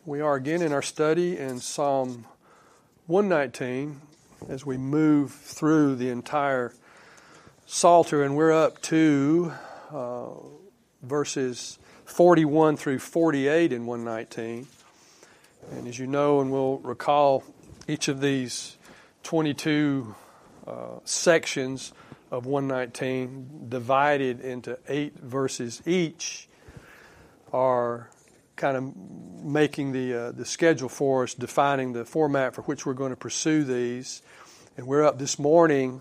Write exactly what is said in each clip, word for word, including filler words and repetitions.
We are again in our study in Psalm one nineteen as we move through the entire Psalter, and we're up to uh, verses forty-one through forty-eight in one nineteen. And as you know, and we'll recall, each of these twenty-two uh, sections of one nineteen, divided into eight verses each, are kind of making the uh, the schedule for us, defining the format for which we're going to pursue these. And we're up this morning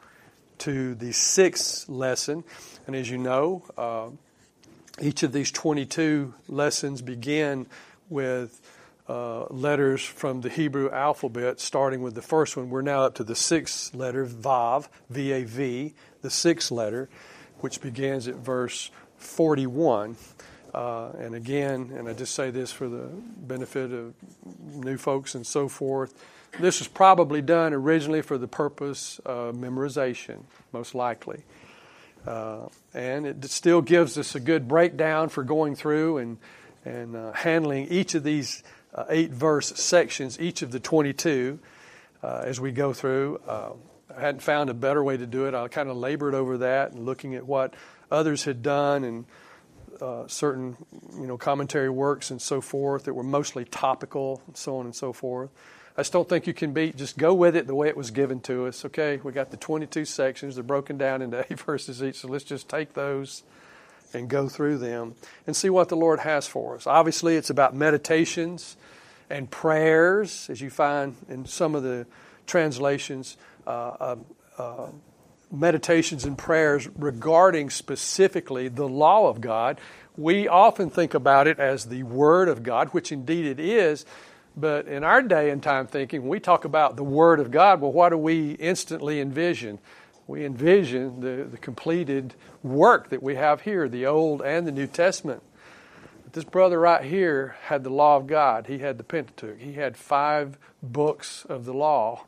to the sixth lesson. And as you know, uh, each of these twenty-two lessons begin with uh, letters from the Hebrew alphabet, starting with the first one. We're now up to the sixth letter, Vav, V A V, the sixth letter, which begins at verse forty-one. Uh, and again, and I just say this for the benefit of new folks and so forth, this was probably done originally for the purpose of memorization, most likely. Uh, and it still gives us a good breakdown for going through and, and uh, handling each of these uh, eight verse sections, each of the twenty-two, uh, as we go through. Uh, I hadn't found a better way to do it. I kind of labored over that and looking at what others had done and Uh, certain, you know, commentary works and so forth that were mostly topical and so on and so forth. I just don't think you can beat, just go with it the way it was given to us, okay? We got the twenty-two sections. They're broken down into eight verses each, so let's just take those and go through them and see what the Lord has for us. Obviously, it's about meditations and prayers, as you find in some of the translations, uh, uh, uh meditations and prayers regarding specifically the law of God. We often think about it as the Word of God, which indeed it is, but in our day and time thinking, when we talk about the Word of God, well, what do we instantly envision? We envision the, the completed work that we have here, the Old and the New Testament. But this brother right here had the law of God. He had the Pentateuch. He had five books of the law.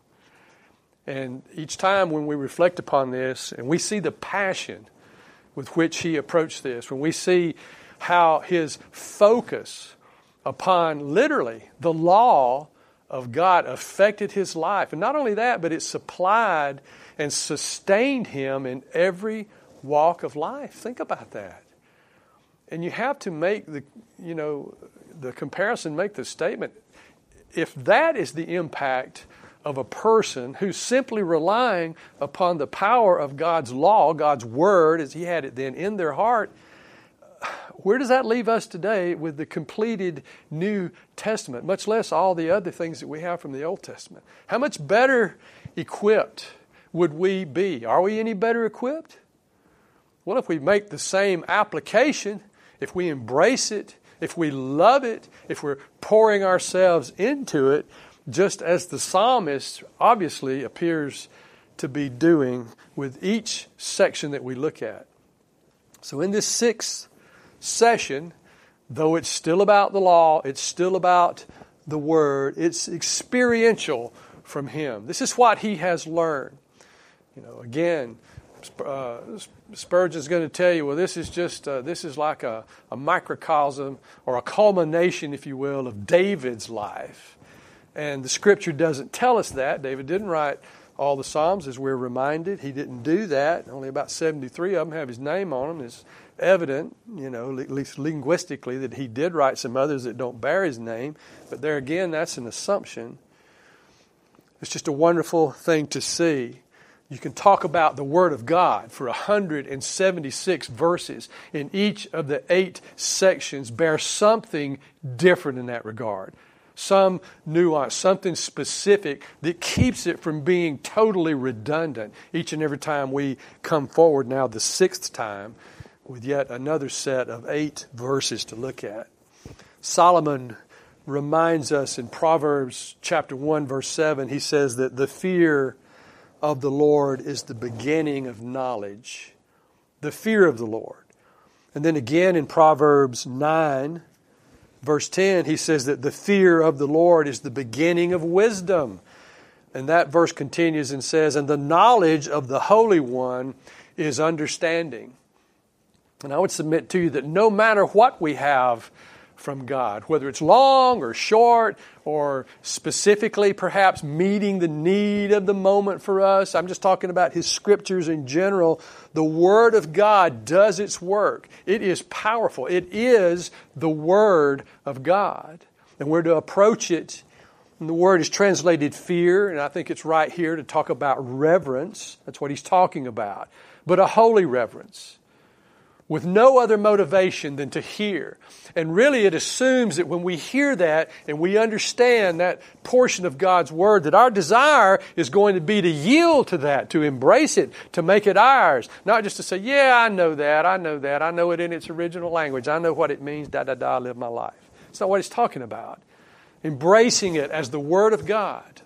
And each time when we reflect upon this and we see the passion with which he approached this, when we see how his focus upon literally the law of God affected his life. And not only that, but it supplied and sustained him in every walk of life. Think about that. And you have to make the, you know, the comparison, make the statement. If that is the impact of a person who's simply relying upon the power of God's law, God's Word, as he had it then, in their heart, where does that leave us today with the completed New Testament, much less all the other things that we have from the Old Testament? How much better equipped would we be? Are we any better equipped? Well, if we make the same application, if we embrace it, if we love it, if we're pouring ourselves into it, just as the psalmist obviously appears to be doing with each section that we look at. So in this sixth session, though it's still about the law, it's still about the Word, it's experiential from him. This is what he has learned. You know, again, uh, Spurgeon's going to tell you, well, this is just, uh, this is like a, a microcosm or a culmination, if you will, of David's life. And the Scripture doesn't tell us that. David didn't write all the Psalms, as we're reminded. He didn't do that. Only about seventy-three of them have his name on them. It's evident, you know, at least linguistically, that he did write some others that don't bear his name. But there again, that's an assumption. It's just a wonderful thing to see. You can talk about the Word of God for one hundred seventy-six verses, and each of the eight sections bear something different in that regard. Some nuance, something specific that keeps it from being totally redundant each and every time we come forward, now the sixth time, with yet another set of eight verses to look at. Solomon reminds us in Proverbs chapter one, verse seven, he says that the fear of the Lord is the beginning of knowledge. The fear of the Lord. And then again in Proverbs nine, verse ten, he says that the fear of the Lord is the beginning of wisdom. And that verse continues and says, and the knowledge of the Holy One is understanding. And I would submit to you that no matter what we have from God, whether it's long or short or specifically perhaps meeting the need of the moment for us. I'm just talking about His Scriptures in general. The Word of God does its work. It is powerful. It is the Word of God. And we're to approach it. And the word is translated fear, and I think it's right here to talk about reverence. That's what he's talking about. But a holy reverence, with no other motivation than to hear. And really it assumes that when we hear that and we understand that portion of God's Word, that our desire is going to be to yield to that, to embrace it, to make it ours. Not just to say, yeah, I know that, I know that, I know it in its original language, I know what it means, da da da, I live my life. It's not what he's talking about. Embracing it as the Word of God.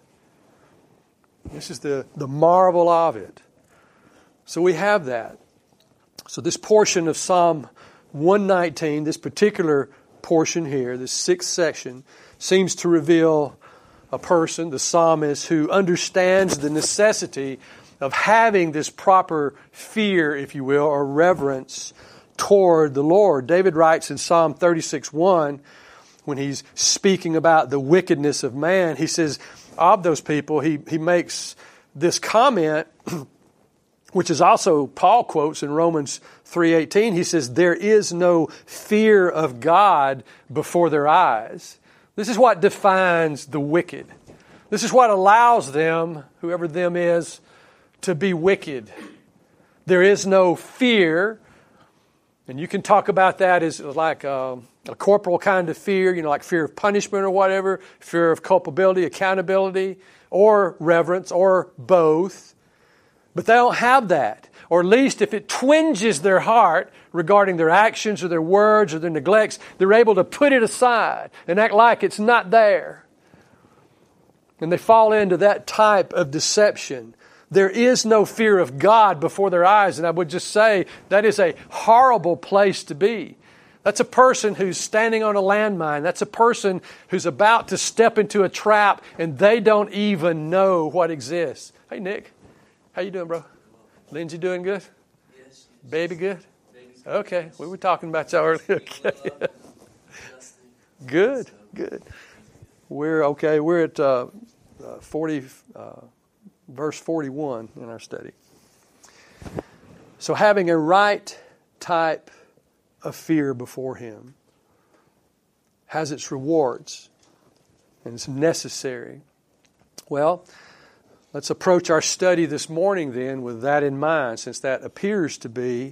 This is the, the marvel of it. So we have that. So this portion of Psalm one nineteen, this particular portion here, this sixth section, seems to reveal a person, the psalmist, who understands the necessity of having this proper fear, if you will, or reverence toward the Lord. David writes in Psalm thirty-six one, when he's speaking about the wickedness of man, he says, of those people, he, he makes this comment, which is also Paul quotes in Romans three eighteen. He says, there is no fear of God before their eyes. This is what defines the wicked. This is what allows them, whoever them is, to be wicked. There is no fear. And you can talk about that as like a, a corporal kind of fear, you know, like fear of punishment or whatever, fear of culpability, accountability, or reverence, or both. But they don't have that. Or at least if it twinges their heart regarding their actions or their words or their neglects, they're able to put it aside and act like it's not there. And they fall into that type of deception. There is no fear of God before their eyes. And I would just say that is a horrible place to be. That's a person who's standing on a landmine. That's a person who's about to step into a trap and they don't even know what exists. Hey, Nick. How you doing, bro? Lindsay doing good? Yes. Baby good? Okay. We were talking about y'all earlier. Okay. Good. Good. We're okay. We're at uh, uh, forty... Uh, Verse forty-one in our study. So having a right type of fear before Him has its rewards and it's necessary. Well, let's approach our study this morning then with that in mind, since that appears to be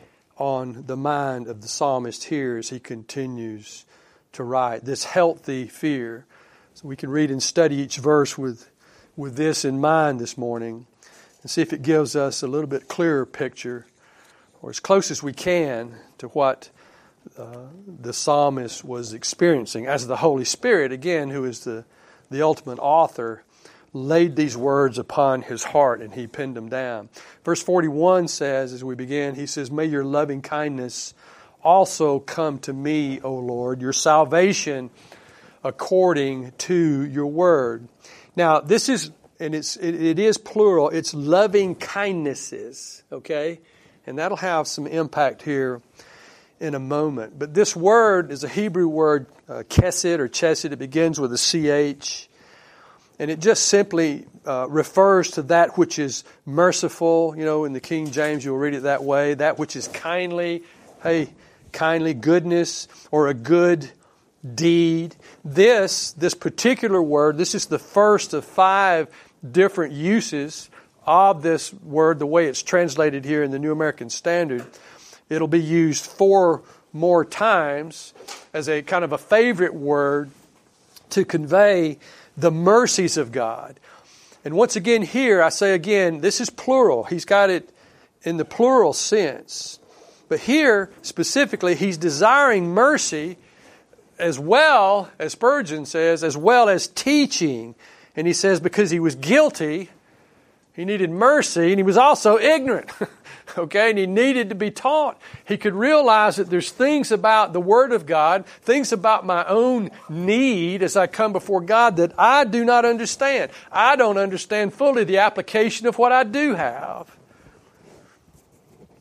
on the mind of the psalmist here as he continues to write. This healthy fear. So we can read and study each verse with with this in mind this morning and see if it gives us a little bit clearer picture, or as close as we can, to what uh, the psalmist was experiencing as the Holy Spirit, again, who is the, the ultimate author, laid these words upon his heart and he penned them down. Verse forty-one says, as we begin, he says, may your loving kindness also come to me, O Lord, your salvation according to your word. Now, this is, and it's it, it is plural, it's loving kindnesses, okay? And that'll have some impact here in a moment. But this word is a Hebrew word, uh, chesed or chesed. It begins with a C H. And it just simply uh, refers to that which is merciful. You know, in the King James, you'll read it that way. That which is kindly, hey, kindly, goodness, or a good deed. This, this particular word, this is the first of five different uses of this word, the way it's translated here in the New American Standard. It'll be used four more times as a kind of a favorite word to convey the mercies of God. And once again here, I say again, this is plural. He's got it in the plural sense. But here, specifically, he's desiring mercy as well, as Spurgeon says, as well as teaching. And he says because he was guilty, he needed mercy, and he was also ignorant. Okay, and he needed to be taught. He could realize that there's things about the Word of God, things about my own need as I come before God that I do not understand. I don't understand fully the application of what I do have.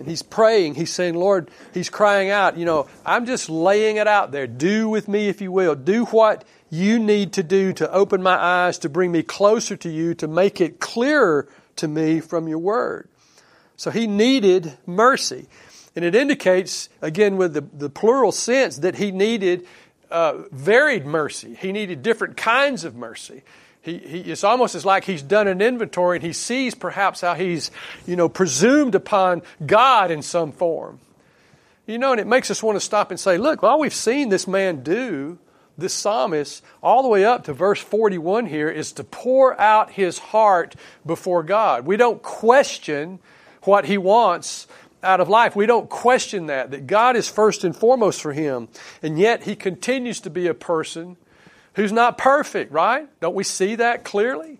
And he's praying. He's saying, Lord, he's crying out, you know, I'm just laying it out there. Do with me if you will. Do what you need to do to open my eyes, to bring me closer to you, to make it clearer to me from your word. So he needed mercy. And it indicates, again, with the, the plural sense, that he needed uh, varied mercy. He needed different kinds of mercy. He, he, it's almost as like he's done an inventory and he sees perhaps how he's, you know, presumed upon God in some form. You know, and it makes us want to stop and say, look, all we've seen this man do, this psalmist, all the way up to verse forty-one here, is to pour out his heart before God. We don't question what he wants out of life. We don't question that, that God is first and foremost for him. And yet he continues to be a person who's not perfect, right? Don't we see that clearly?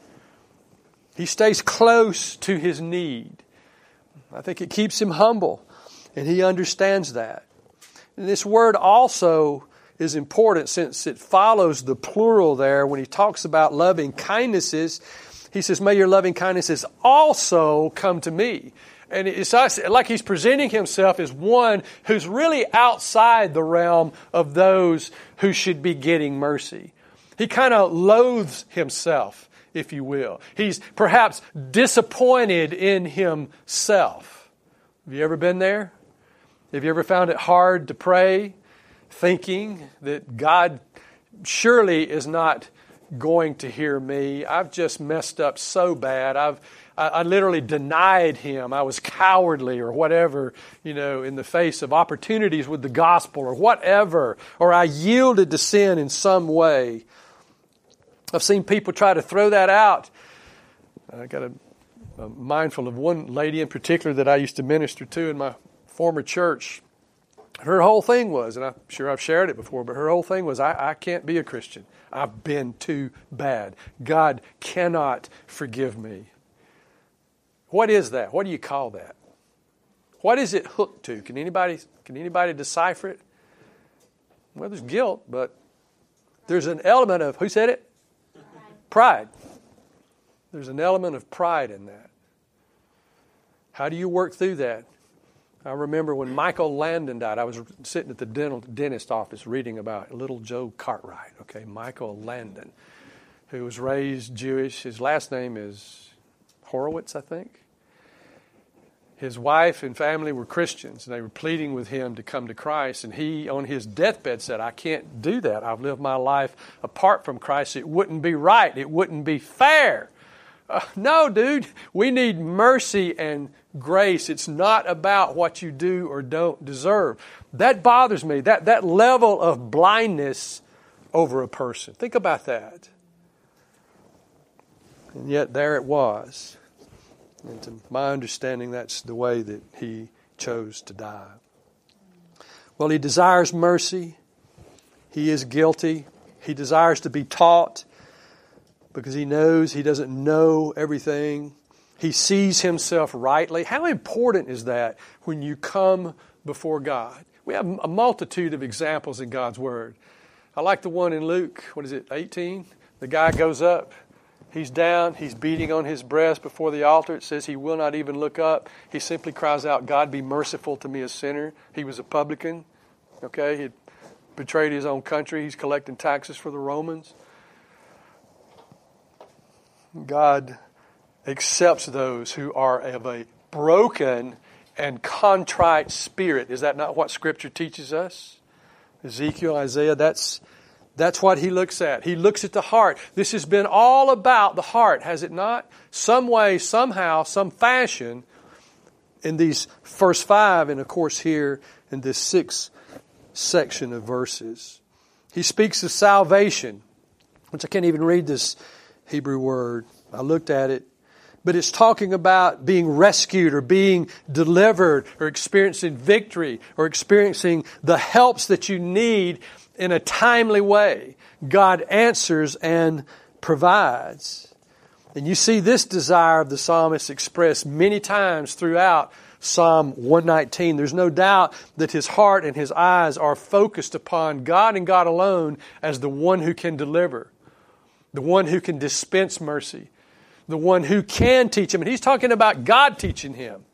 He stays close to his need. I think it keeps him humble, and he understands that. And this word also is important since it follows the plural there when he talks about loving kindnesses. He says, may your loving kindnesses also come to me. And it's like he's presenting himself as one who's really outside the realm of those who should be getting mercy. He kind of loathes himself, if you will. He's perhaps disappointed in himself. Have you ever been there? Have you ever found it hard to pray, thinking that God surely is not going to hear me? I've just messed up so bad. I've I, I literally denied him. I was cowardly or whatever, you know, in the face of opportunities with the gospel or whatever. Or I yielded to sin in some way. I've seen people try to throw that out. I got a, a mindful of one lady in particular that I used to minister to in my former church. Her whole thing was, and I'm sure I've shared it before, but her whole thing was, I, I can't be a Christian. I've been too bad. God cannot forgive me. What is that? What do you call that? What is it hooked to? Can anybody, can anybody decipher it? Well, there's guilt, but there's an element of, who said it? Pride. There's an element of pride in that. How do you work through that? I remember when Michael Landon died, I was sitting at the dental dentist office reading about little Joe Cartwright, okay, Michael Landon, who was raised Jewish. His last name is Horowitz, I think. His wife and family were Christians, and they were pleading with him to come to Christ. And he, on his deathbed, said, I can't do that. I've lived my life apart from Christ. It wouldn't be right. It wouldn't be fair. Uh, no, dude, we need mercy and grace. It's not about what you do or don't deserve. That bothers me, that, that level of blindness over a person. Think about that. And yet there it was. And to my understanding, that's the way that he chose to die. Well, he desires mercy. He is guilty. He desires to be taught because he knows he doesn't know everything. He sees himself rightly. How important is that when you come before God? We have a multitude of examples in God's Word. I like the one in Luke, what is it, eighteen? The guy goes up. He's down. He's beating on his breast before the altar. It says he will not even look up. He simply cries out, God, be merciful to me, a sinner. He was a publican. Okay, he betrayed his own country. He's collecting taxes for the Romans. God accepts those who are of a broken and contrite spirit. Is that not what Scripture teaches us? Ezekiel, Isaiah, that's that's what he looks at. He looks at the heart. This has been all about the heart, has it not? Some way, somehow, some fashion in these first five, and of course here in this sixth section of verses. He speaks of salvation, which I can't even read this Hebrew word. I looked at it. But it's talking about being rescued or being delivered or experiencing victory or experiencing the helps that you need in a timely way. God answers and provides. And you see this desire of the psalmist expressed many times throughout Psalm one nineteen. There's no doubt that his heart and his eyes are focused upon God and God alone as the one who can deliver, the one who can dispense mercy, the one who can teach him. And he's talking about God teaching him.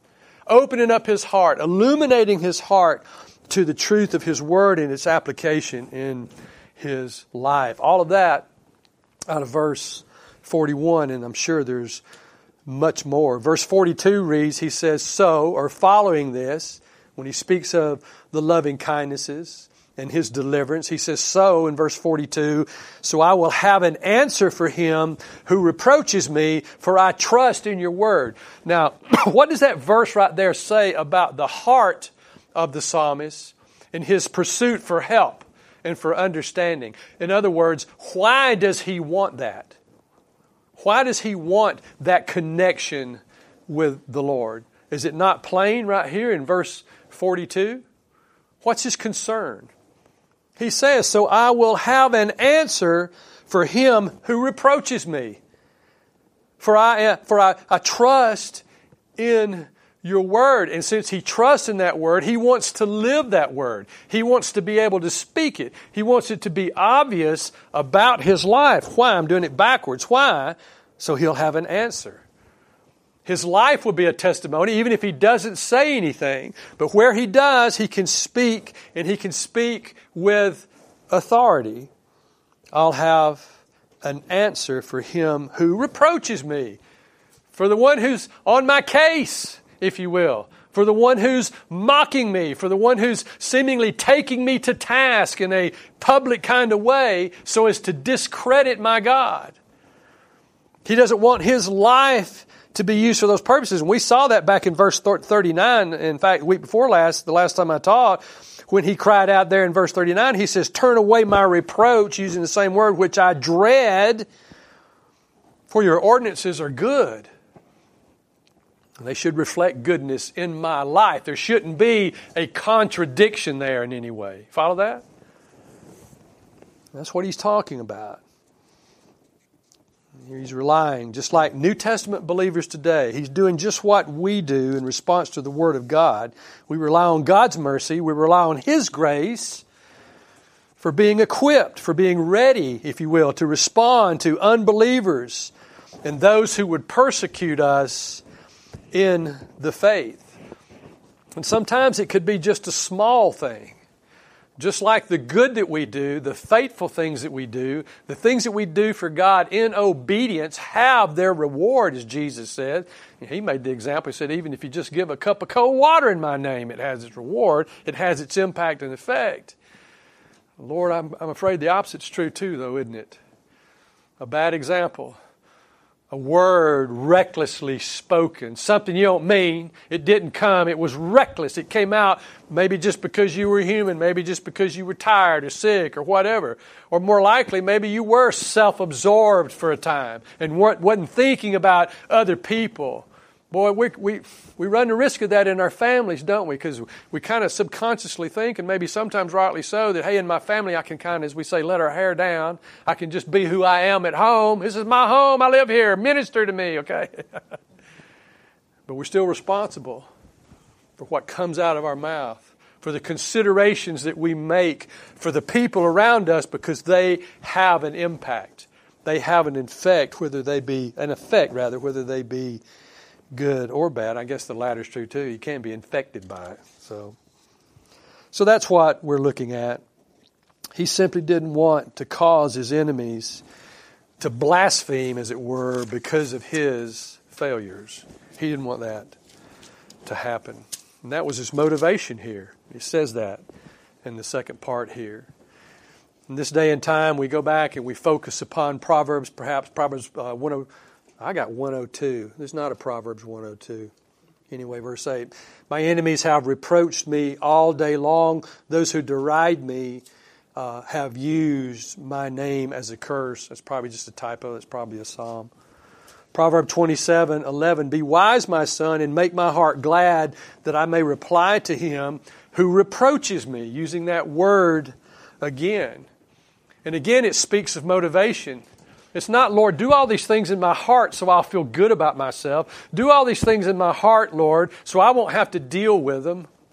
opening up his heart, illuminating his heart to the truth of his word and its application in his life. All of that out of verse forty-one, and I'm sure there's much more. Verse forty-two reads, he says, so, or following this, when he speaks of the loving kindnesses and his deliverance, he says, so, in verse forty-two, so I will have an answer for him who reproaches me, for I trust in your word. Now, what does that verse right there say about the heart of the psalmist in his pursuit for help and for understanding? In other words, why does he want that? Why does he want that connection with the Lord? Is it not plain right here in verse forty-two? What's his concern? He says, so I will have an answer for him who reproaches me. For I, for I, I trust in your word. And since he trusts in that word, he wants to live that word. He wants to be able to speak it. He wants it to be obvious about his life. Why? I'm doing it backwards. Why? So he'll have an answer. His life will be a testimony, even if he doesn't say anything. But where he does, he can speak, and he can speak with authority. I'll have an answer for him who reproaches me. For the one who's on my case, if you will. For the one who's mocking me. For the one who's seemingly taking me to task in a public kind of way so as to discredit my God. He doesn't want his life to be used for those purposes. And we saw that back in verse thirty-nine. In fact, the week before last, the last time I taught, when he cried out there in verse thirty-nine, he says, turn away my reproach, using the same word, which I dread, for your ordinances are good. They should reflect goodness in my life. There shouldn't be a contradiction there in any way. Follow that? That's what he's talking about. He's relying, just like New Testament believers today, he's doing just what we do in response to the Word of God. We rely on God's mercy. We rely on His grace for being equipped, for being ready, if you will, to respond to unbelievers and those who would persecute us in the faith. And sometimes it could be just a small thing. Just like the good that we do, the faithful things that we do, the things that we do for God in obedience have their reward, as Jesus said. He made the example. He said, even if you just give a cup of cold water in my name, it has its reward. It has its impact and effect. Lord, I'm, I'm afraid the opposite's true too, though, isn't it? A bad example. A word recklessly spoken, something you don't mean. It didn't come. It was reckless. It came out maybe just because you were human, maybe just because you were tired or sick or whatever. Or more likely, maybe you were self-absorbed for a time and weren't, wasn't thinking about other people. Boy, we, we, we run the risk of that in our families, don't we? Because we kind of subconsciously think, and maybe sometimes rightly so, that, hey, in my family I can kind of, as we say, let our hair down. I can just be who I am at home. This is my home. I live here. Minister to me, okay? But we're still responsible for what comes out of our mouth, for the considerations that we make for the people around us, because they have an impact. They have an effect, whether they be, an effect rather, whether they be good or bad. I guess the latter is true too. You can be infected by it. So, so that's what we're looking at. He simply didn't want to cause his enemies to blaspheme, as it were, because of his failures. He didn't want that to happen. And that was his motivation here. He says that in the second part here. In this day and time, we go back and we focus upon Proverbs, perhaps Proverbs uh, one oh I got one oh two. There's not a Proverbs one oh two. Anyway, verse eight. My enemies have reproached me all day long. Those who deride me uh, have used my name as a curse. That's probably just a typo. That's probably a psalm. Proverbs twenty-seven eleven. Be wise, my son, and make my heart glad, that I may reply to him who reproaches me. Using that word again. And again, it speaks of motivation. It's not, Lord, do all these things in my heart so I'll feel good about myself. Do all these things in my heart, Lord, so I won't have to deal with them.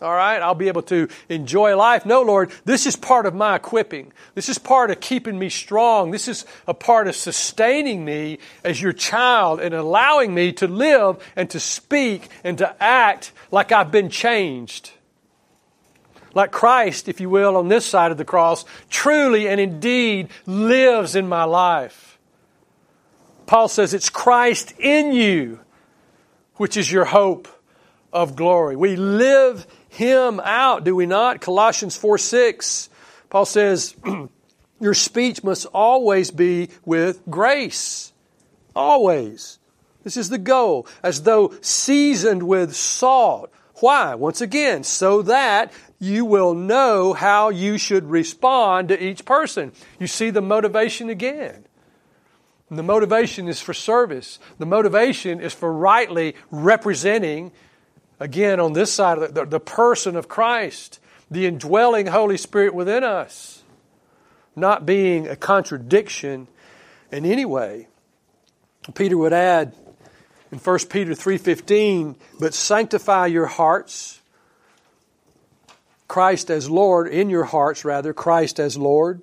All right, I'll be able to enjoy life. No, Lord, this is part of my equipping. This is part of keeping me strong. This is a part of sustaining me as your child and allowing me to live and to speak and to act like I've been changed. Like Christ, if you will, on this side of the cross, truly and indeed lives in my life. Paul says it's Christ in you, which is your hope of glory. We live Him out, do we not? Colossians four six, Paul says, your speech must always be with grace. Always. This is the goal. As though seasoned with salt. Why? Once again, so that you will know how you should respond to each person. You see the motivation again. And the motivation is for service. The motivation is for rightly representing, again, on this side of the, the person of Christ, the indwelling Holy Spirit within us, not being a contradiction in any way. Peter would add in First Peter three fifteen, but sanctify your hearts, Christ as Lord, in your hearts rather, Christ as Lord.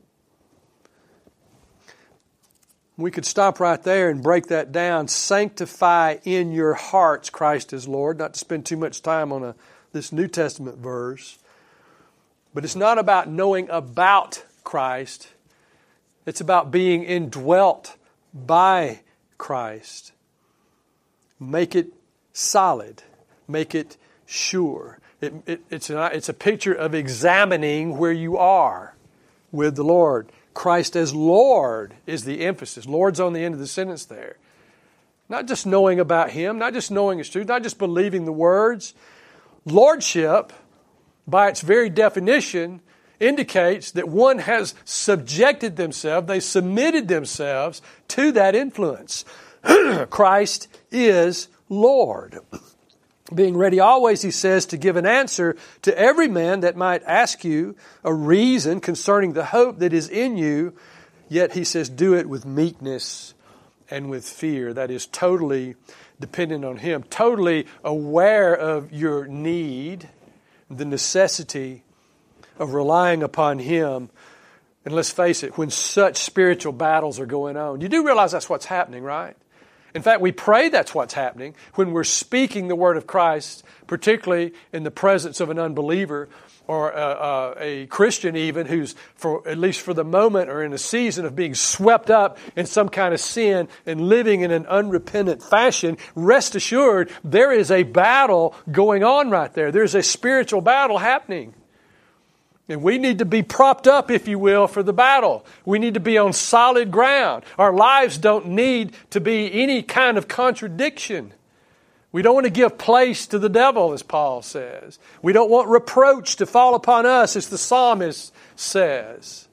We could stop right there and break that down. Sanctify in your hearts Christ as Lord. Not to spend too much time on a, this New Testament verse. But it's not about knowing about Christ. It's about being indwelt by Christ. Make it solid. Make it sure. It, it, it's, a, it's a picture of examining where you are with the Lord. Christ as Lord is the emphasis. Lord's on the end of the sentence there. Not just knowing about Him, not just knowing His truth, not just believing the words. Lordship, by its very definition, indicates that one has subjected themselves, they submitted themselves to that influence. Christ is Lord. Being ready always, he says, to give an answer to every man that might ask you a reason concerning the hope that is in you. Yet he says, do it with meekness and with fear. That is totally dependent on Him. Totally aware of your need, the necessity of relying upon Him. And let's face it, when such spiritual battles are going on, you do realize that's what's happening, right? In fact, we pray that's what's happening when we're speaking the Word of Christ, particularly in the presence of an unbeliever or a, a, a Christian even who's, for at least for the moment or in a season of being swept up in some kind of sin and living in an unrepentant fashion. Rest assured, there is a battle going on right there. There's a spiritual battle happening. And we need to be propped up, if you will, for the battle. We need to be on solid ground. Our lives don't need to be any kind of contradiction. We don't want to give place to the devil, as Paul says. We don't want reproach to fall upon us, as the psalmist says.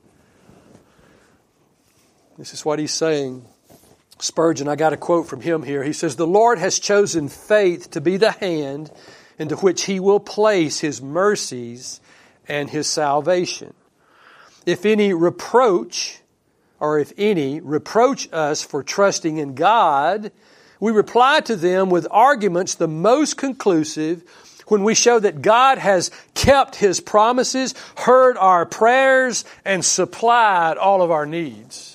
This is what he's saying. Spurgeon, I got a quote from him here. He says, the Lord has chosen faith to be the hand into which He will place His mercies and His salvation. If any reproach, or if any reproach us for trusting in God, we reply to them with arguments the most conclusive when we show that God has kept His promises, heard our prayers, and supplied all of our needs.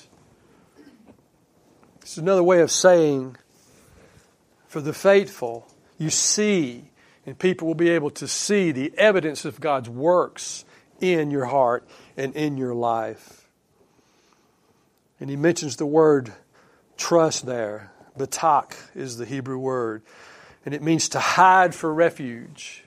It's another way of saying, for the faithful, you see, and people will be able to see the evidence of God's works in your heart and in your life. And he mentions the word trust there. Batak is the Hebrew word. And it means to hide for refuge.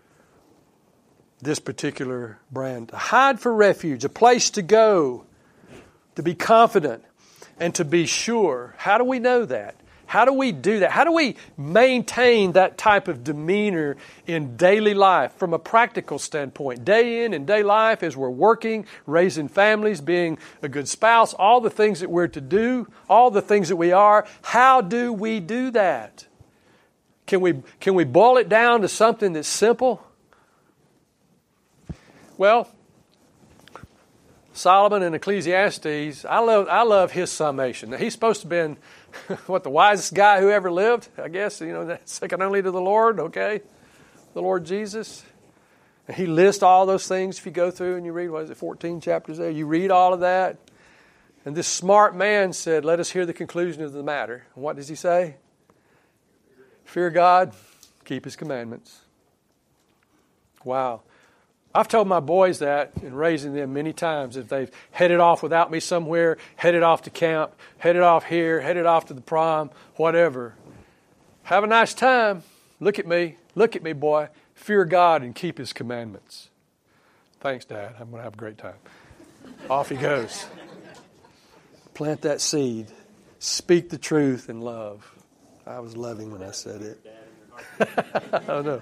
This particular brand. To hide for refuge. A place to go. To be confident. And to be sure. How do we know that? How do we do that? How do we maintain that type of demeanor in daily life from a practical standpoint? Day in and day life as we're working, raising families, being a good spouse, all the things that we're to do, all the things that we are. How do we do that? Can we, can we boil it down to something that's simple? Well, Solomon in Ecclesiastes, I love, I love his summation. Now, he's supposed to have been what, the wisest guy who ever lived, I guess, you know, second only to the Lord, okay? The Lord Jesus. And he lists all those things. If you go through and you read, what is it, fourteen chapters there? You read all of that. And this smart man said, let us hear the conclusion of the matter. And what does he say? Fear God, keep His commandments. Wow. I've told my boys that in raising them many times. If they've headed off without me somewhere, headed off to camp, headed off here, headed off to the prom, whatever. Have a nice time. Look at me. Look at me, boy. Fear God and keep His commandments. Thanks, Dad. I'm going to have a great time. Off he goes. Plant that seed. Speak the truth in love. I was loving when I said it. I know.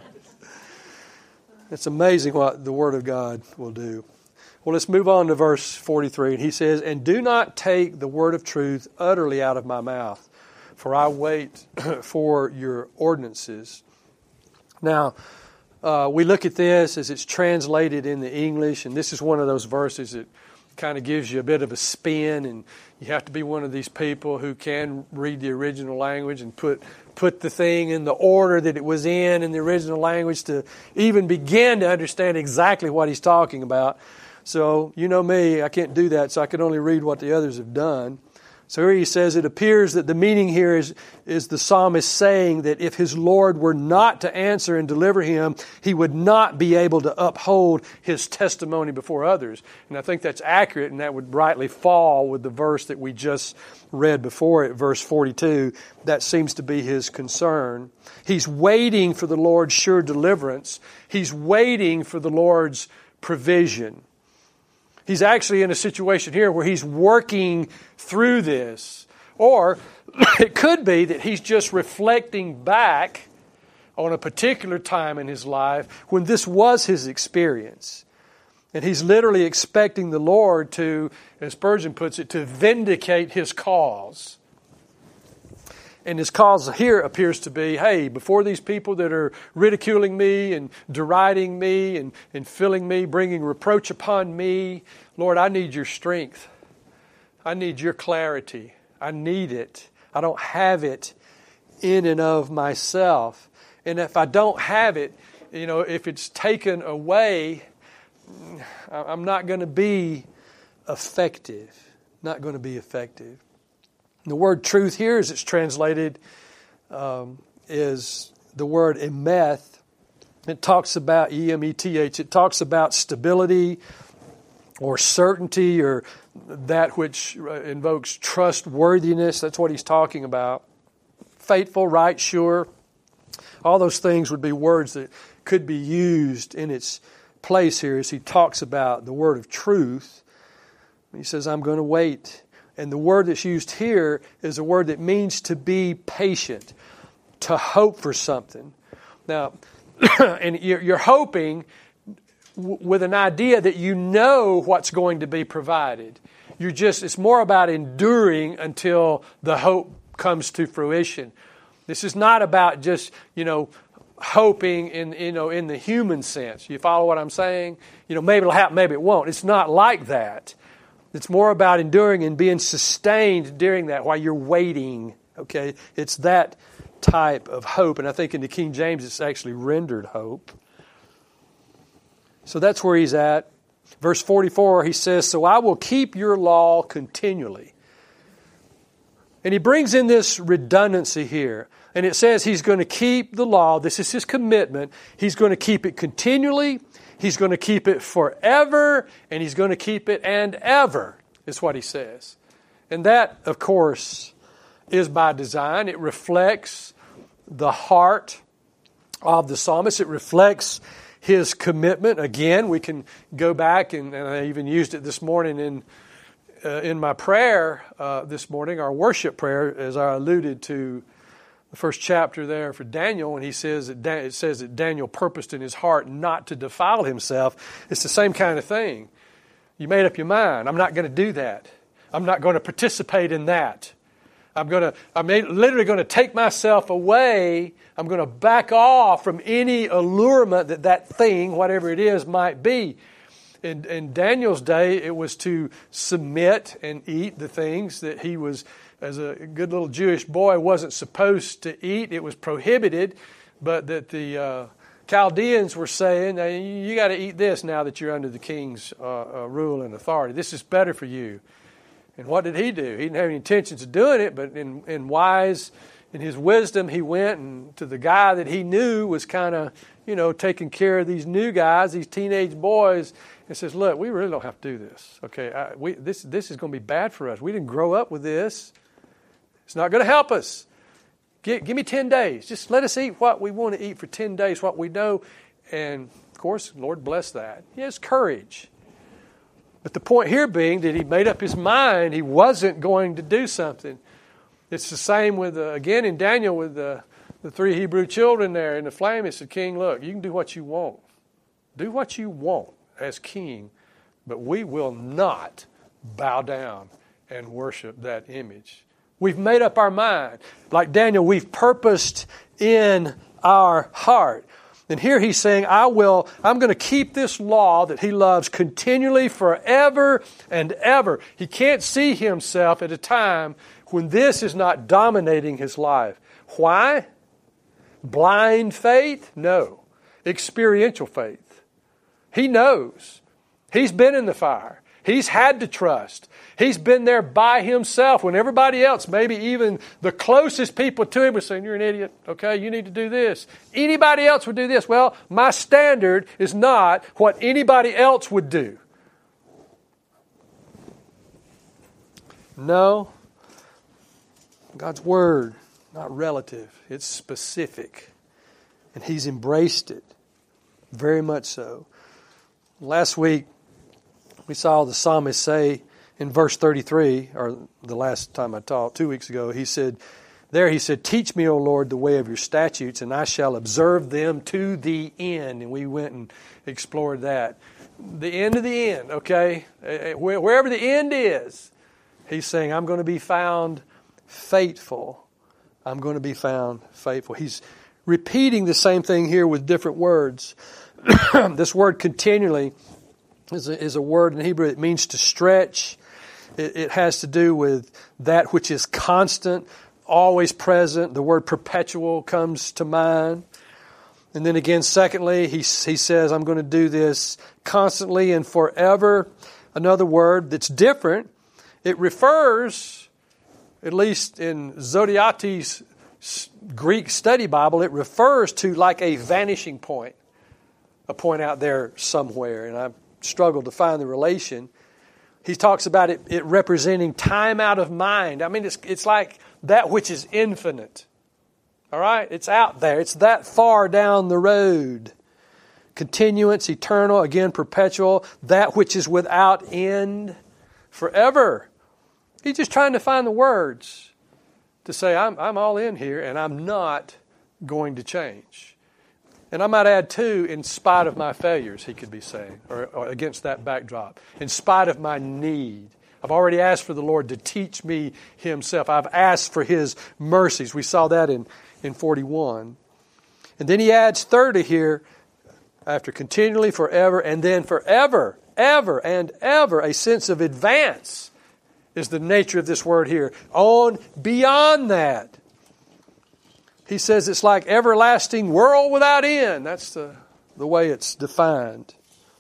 It's amazing what the Word of God will do. Well, let's move on to verse forty-three. And he says, and do not take the word of truth utterly out of my mouth, for I wait for your ordinances. Now, uh, we look at this as it's translated in the English, and this is one of those verses that kind of gives you a bit of a spin, and you have to be one of these people who can read the original language and put put the thing in the order that it was in in the original language to even begin to understand exactly what he's talking about. So, you know me, I can't do that, so I can only read what the others have done. So here he says, it appears that the meaning here is, is the psalmist saying that if his Lord were not to answer and deliver him, he would not be able to uphold his testimony before others. And I think that's accurate, and that would rightly fall with the verse that we just read before it, verse forty-two. That seems to be his concern. He's waiting for the Lord's sure deliverance. He's waiting for the Lord's provision. He's actually in a situation here where he's working through this. Or it could be that he's just reflecting back on a particular time in his life when this was his experience. And he's literally expecting the Lord to, as Spurgeon puts it, to vindicate his cause. And his cause here appears to be, hey, before these people that are ridiculing me and deriding me and, and filling me, bringing reproach upon me, Lord, I need your strength. I need your clarity. I need it. I don't have it in and of myself. And if I don't have it, you know, if it's taken away, I'm not going to be effective. Not going to be effective. The word truth here, as it's translated, um, is the word emeth. It talks about, E M E T H, it talks about stability or certainty or that which invokes trustworthiness. That's what he's talking about. Faithful, right, sure. All those things would be words that could be used in its place here as he talks about the word of truth. He says, I'm going to wait. And the word that's used here is a word that means to be patient, to hope for something. Now, and you're hoping with an idea that you know what's going to be provided. You're just, it's more about enduring until the hope comes to fruition. This is not about just, you know, hoping in, you know, in the human sense. You follow what I'm saying? You know, maybe it'll happen, maybe it won't. It's not like that. It's more about enduring and being sustained during that while you're waiting. Okay? It's that type of hope. And I think in the King James it's actually rendered hope. So that's where he's at. Verse forty-four, he says, so I will keep your law continually. And he brings in this redundancy here. And it says he's going to keep the law. This is his commitment. He's going to keep it continually. He's going to keep it forever, and he's going to keep it and ever, is what he says. And that, of course, is by design. It reflects the heart of the psalmist. It reflects his commitment. Again, we can go back, and, and I even used it this morning in uh, in my prayer uh, this morning, our worship prayer, as I alluded to the first chapter there for Daniel, when he says that Dan- it says that Daniel purposed in his heart not to defile himself. It's the same kind of thing. You made up your mind. I'm not going to do that. I'm not going to participate in that. I'm going to. I'm literally going to take myself away. I'm going to back off from any allurement that that thing, whatever it is, might be. In, in Daniel's day, it was to submit and eat the things that he was, as a good little Jewish boy, wasn't supposed to eat. It was prohibited, but that the uh, Chaldeans were saying, you got to eat this now that you're under the king's uh, uh, rule and authority. This is better for you. And what did he do? He didn't have any intentions of doing it, but in, in wise, in his wisdom, he went and to the guy that he knew was kind of, you know, taking care of these new guys, these teenage boys, and says, look, we really don't have to do this. Okay, I, we, this, this is going to be bad for us. We didn't grow up with this. It's not going to help us. Give, give me ten days. Just let us eat what we want to eat for ten days, what we know. And, of course, Lord bless that. He has courage. But the point here being that he made up his mind he wasn't going to do something. It's the same with, uh, again, in Daniel with the, the three Hebrew children there in the flame. He said, King, look, you can do what you want. Do what you want as king, but we will not bow down and worship that image. We've made up our mind. Like Daniel, we've purposed in our heart. And here he's saying, I will, I'm going to keep this law that he loves continually forever and ever. He can't see himself at a time when this is not dominating his life. Why? Blind faith? No. Experiential faith. He knows. He's been in the fire. He's had to trust. He's been there by himself when everybody else, maybe even the closest people to him, were saying, you're an idiot, okay, you need to do this. Anybody else would do this. Well, my standard is not what anybody else would do. No. God's Word, not relative. It's specific. And he's embraced it. Very much so. Last week, we saw the psalmist say in verse thirty-three, or the last time I taught, two weeks ago, he said, there he said, teach me, O Lord, the way of your statutes, and I shall observe them to the end. And we went and explored that. The end of the end, okay? Wherever the end is, he's saying, I'm going to be found faithful. I'm going to be found faithful. He's repeating the same thing here with different words. This word continually is a, is a word in Hebrew that means to stretch. It, it has to do with that which is constant, always present. The word perpetual comes to mind. And then again, secondly, he, he says, I'm going to do this constantly and forever. Another word that's different. It refers, at least in Zodiates' Greek study Bible, it refers to like a vanishing point, a point out there somewhere. And I've struggled to find the relation. He talks about it, it representing time out of mind. I mean, it's it's like that which is infinite. All right? It's out there. It's that far down the road. Continuance, eternal, again, perpetual. That which is without end, forever. He's just trying to find the words to say, I'm, I'm all in here and I'm not going to change. And I might add, too, in spite of my failures, he could be saying, or, or against that backdrop. In spite of my need. I've already asked for the Lord to teach me Himself. I've asked for His mercies. We saw that in, in forty-one. And then he adds thirty here, after continually, forever, and then forever, ever, and ever, a sense of advance is the nature of this word here. On beyond that. He says it's like everlasting world without end. That's the, the way it's defined.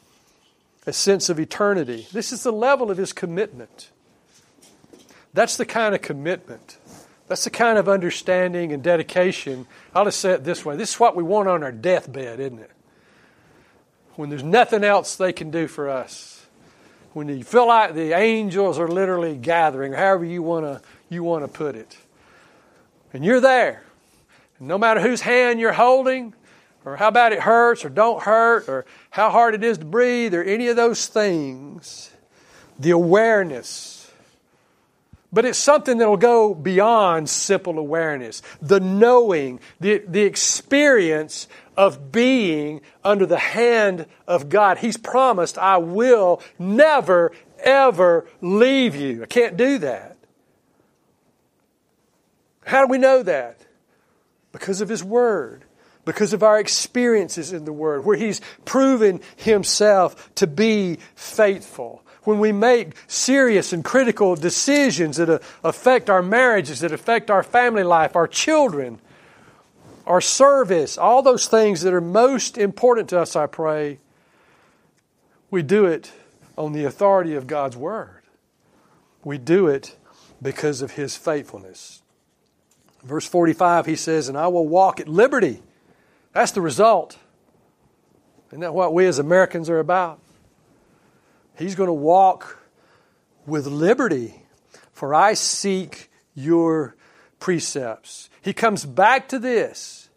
A sense of eternity. This is the level of his commitment. That's the kind of commitment. That's the kind of understanding and dedication. I'll just say it this way. This is what we want on our deathbed, isn't it? When there's nothing else they can do for us. When you feel like the angels are literally gathering, however you want to you want to put it. And you're there. And no matter whose hand you're holding, or how bad it hurts or don't hurt, or how hard it is to breathe, or any of those things, the awareness. But it's something that will go beyond simple awareness. The knowing, the, the experience of being under the hand of God. He's promised, I will never, ever leave you. I can't do that. How do we know that? Because of His Word. Because of our experiences in the Word, where He's proven Himself to be faithful. When we make serious and critical decisions that affect our marriages, that affect our family life, our children, our service, all those things that are most important to us, I pray, we do it on the authority of God's Word. We do it because of His faithfulness. Verse forty-five, he says, and I will walk at liberty. That's the result. Isn't that what we as Americans are about? He's going to walk with liberty, for I seek your precepts. He comes back to this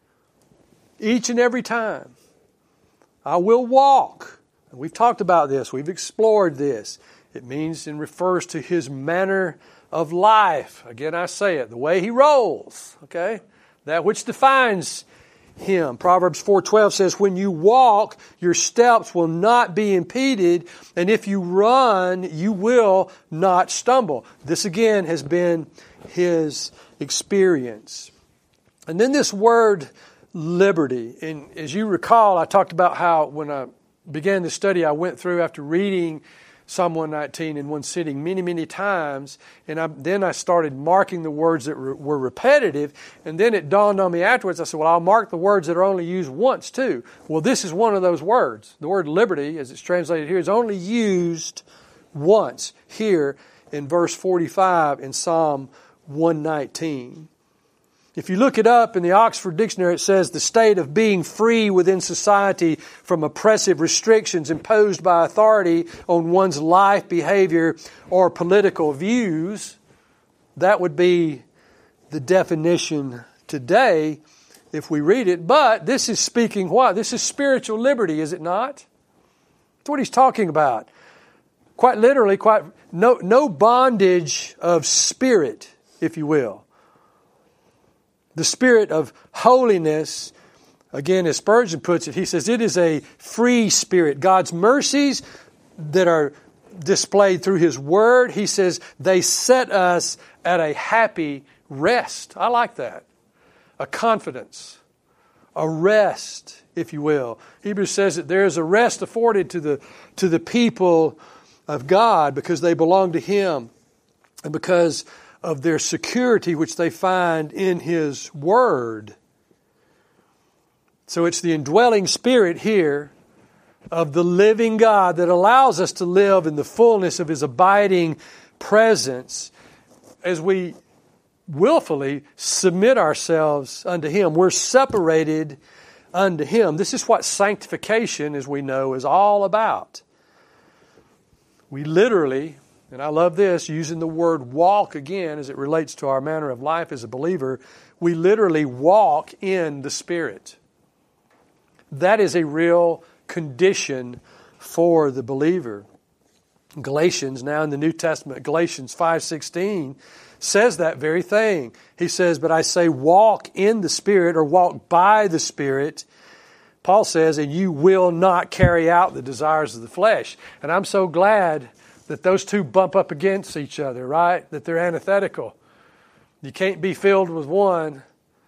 each and every time. I will walk. And we've talked about this. We've explored this. It means and refers to His manner of life. Again, I say it, the way He rolls. Okay? That which defines Him. Proverbs four twelve says, when you walk, your steps will not be impeded, and if you run, you will not stumble. This again has been His experience. And then this word liberty. And as you recall, I talked about how when I began the study, I went through after reading Psalm one nineteen in one sitting many, many times. And I, then I started marking the words that re, were repetitive. And then it dawned on me afterwards, I said, well, I'll mark the words that are only used once too. Well, this is one of those words. The word liberty, as it's translated here, is only used once here in verse forty-five in Psalm one nineteen. If you look it up in the Oxford Dictionary, it says the state of being free within society from oppressive restrictions imposed by authority on one's life, behavior, or political views. That would be the definition today if we read it. But this is speaking what? This is spiritual liberty, is it not? That's what he's talking about. Quite literally, quite no, no bondage of spirit, if you will. The spirit of holiness, again, as Spurgeon puts it, he says it is a free spirit. God's mercies that are displayed through His Word, he says they set us at a happy rest. I like that. A confidence. A rest, if you will. Hebrews says that there is a rest afforded to the, to the people of God because they belong to Him and because of their security which they find in His Word. So it's the indwelling Spirit here of the living God that allows us to live in the fullness of His abiding presence as we willfully submit ourselves unto Him. We're separated unto Him. This is what sanctification, as we know, is all about. We literally, and I love this, using the word walk again as it relates to our manner of life as a believer, we literally walk in the Spirit. That is a real condition for the believer. Galatians, now in the New Testament, Galatians five sixteen, says that very thing. He says, but I say walk in the Spirit or walk by the Spirit. Paul says, and you will not carry out the desires of the flesh. And I'm so glad that those two bump up against each other, right? That they're antithetical. You can't be filled with one,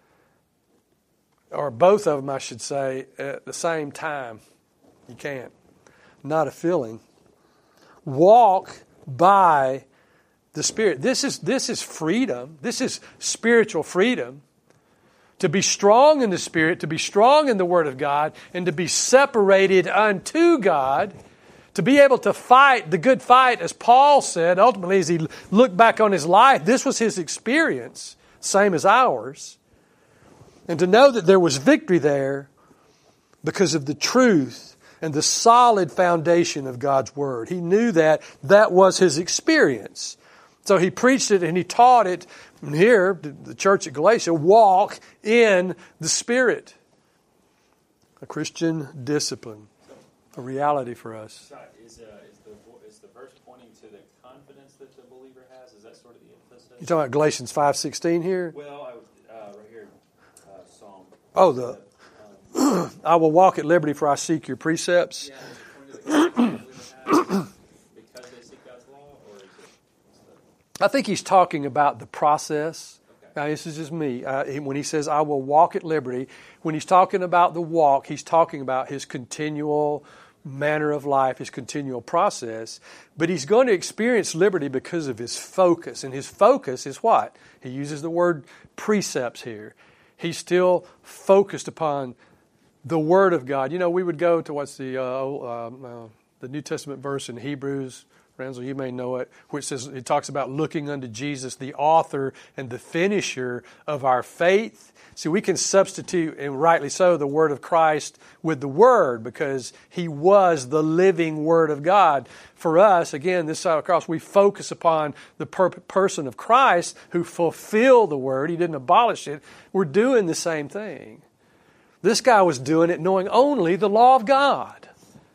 or both of them, I should say, at the same time. You can't. Not a filling. Walk by the Spirit. This is, this is freedom. This is spiritual freedom. To be strong in the Spirit, to be strong in the Word of God, and to be separated unto God. To be able to fight the good fight, as Paul said, ultimately as he looked back on his life, this was his experience, same as ours. And to know that there was victory there because of the truth and the solid foundation of God's Word. He knew that that was his experience. So he preached it and he taught it. And here, the church at Galatia, walk in the Spirit. A Christian discipline. A reality for us. Scott, is, uh, is, the, is the verse pointing to the confidence that the believer has? Is that sort of the emphasis? You're talking about Galatians five sixteen here? Well, I, uh, right here, uh, Psalm. Oh, the um, I will walk at liberty for I seek your precepts. Yeah, is it pointing to the confidence the believer has because they seek God's law? Or is it, the... I think he's talking about the process. Okay. Now, this is just me. Uh, he, when he says, I will walk at liberty, when he's talking about the walk, he's talking about his continual manner of life, his continual process. But he's going to experience liberty because of his focus. And his focus is what? He uses the word precepts here. he still focused upon the Word of God. You know, we would go to what's the uh, uh, the New Testament verse in Hebrews. Renzel, you may know it, which says it talks about looking unto Jesus, the author and the finisher of our faith. See, we can substitute, and rightly so, the Word of Christ with the Word because He was the living Word of God. For us, again, this side of the cross, we focus upon the per- person of Christ who fulfilled the Word. He didn't abolish it. We're doing the same thing. This guy was doing it knowing only the law of God.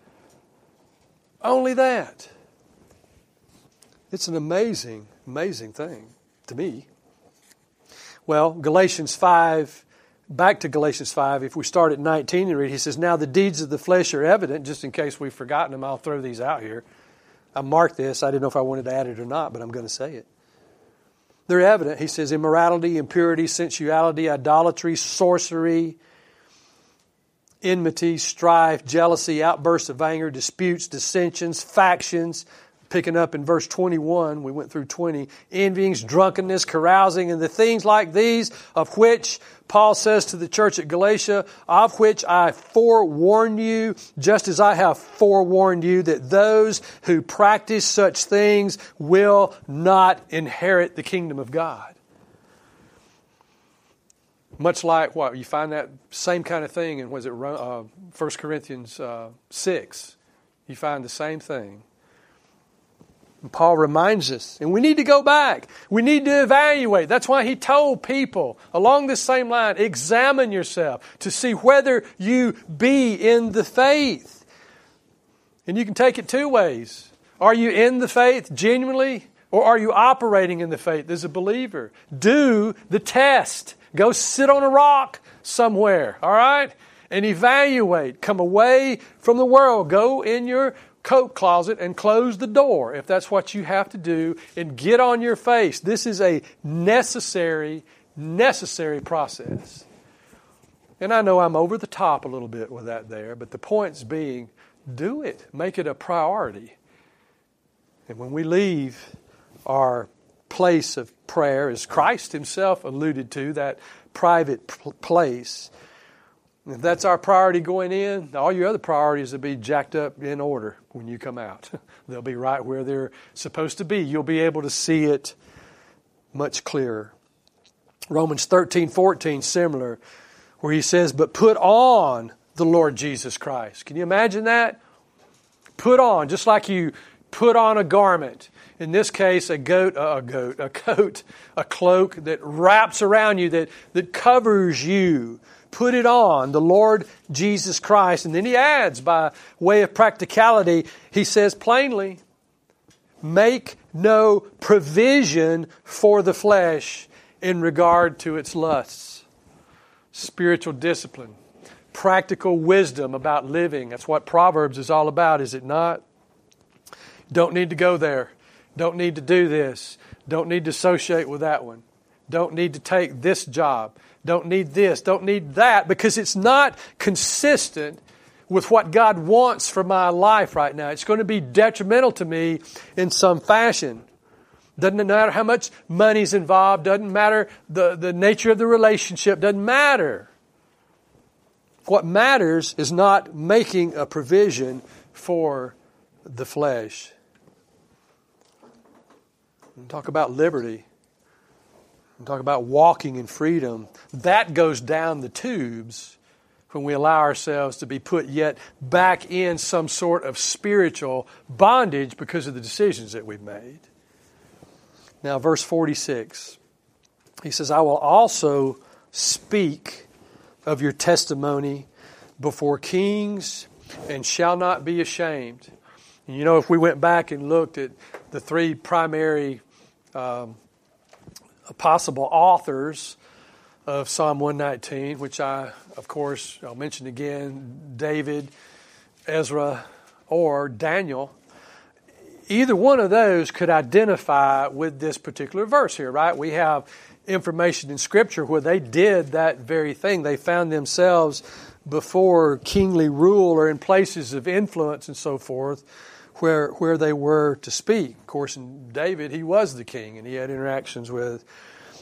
Only that. It's an amazing, amazing thing to me. Well, Galatians five, back to Galatians five, if we start at nineteen and read, he says, now the deeds of the flesh are evident. Just in case we've forgotten them, I'll throw these out here. I marked this. I didn't know if I wanted to add it or not, but I'm going to say it. They're evident. He says, immorality, impurity, sensuality, idolatry, sorcery, enmity, strife, jealousy, outbursts of anger, disputes, dissensions, factions. Picking up in verse twenty-one, we went through twenty, envyings, drunkenness, carousing, and the things like these, of which Paul says to the church at Galatia, of which I forewarn you, just as I have forewarned you, that those who practice such things will not inherit the kingdom of God. Much like what? You find that same kind of thing in, was it uh, First Corinthians uh, six. You find the same thing. And Paul reminds us, and we need to go back. We need to evaluate. That's why he told people along this same line, examine yourself to see whether you be in the faith. And you can take it two ways. Are you in the faith genuinely, or are you operating in the faith as a believer? Do the test. Go sit on a rock somewhere, all right? And evaluate. Come away from the world. Go in your coat closet and close the door if that's what you have to do, and get on your face. This is a necessary, necessary process. And I know I'm over the top a little bit with that there, but the point's being, do it. Make it a priority. And when we leave our place of prayer, as Christ Himself alluded to, that private pl- place, if that's our priority going in, all your other priorities will be jacked up in order when you come out. They'll be right where they're supposed to be. You'll be able to see it much clearer. Romans thirteen fourteen, similar, where he says, but put on the Lord Jesus Christ. Can you imagine that? Put on, just like you put on a garment. In this case, a goat, uh, a goat, a coat, a cloak that wraps around you, that, that covers you. Put it on, the Lord Jesus Christ. And then he adds, by way of practicality, he says plainly, make no provision for the flesh in regard to its lusts. Spiritual discipline, practical wisdom about living. That's what Proverbs is all about, is it not? Don't need to go there. Don't need to do this. Don't need to associate with that one. Don't need to take this job. Don't need this. Don't need that, because it's not consistent with what God wants for my life right now. It's going to be detrimental to me in some fashion. Doesn't matter how much money's involved. Doesn't matter the, the nature of the relationship. Doesn't matter. What matters is not making a provision for the flesh. We talk about liberty. We talk about walking in freedom. That goes down the tubes when we allow ourselves to be put yet back in some sort of spiritual bondage because of the decisions that we've made. Now, verse forty-six, he says, I will also speak of your testimony before kings and shall not be ashamed. And you know, if we went back and looked at the three primary um, possible authors of Psalm one nineteen, which I, of course, I'll mention again, David, Ezra, or Daniel, either one of those could identify with this particular verse here, right? We have information in Scripture where they did that very thing. They found themselves before kingly rule or in places of influence and so forth where where they were to speak. Of course, in David, he was the king and he had interactions with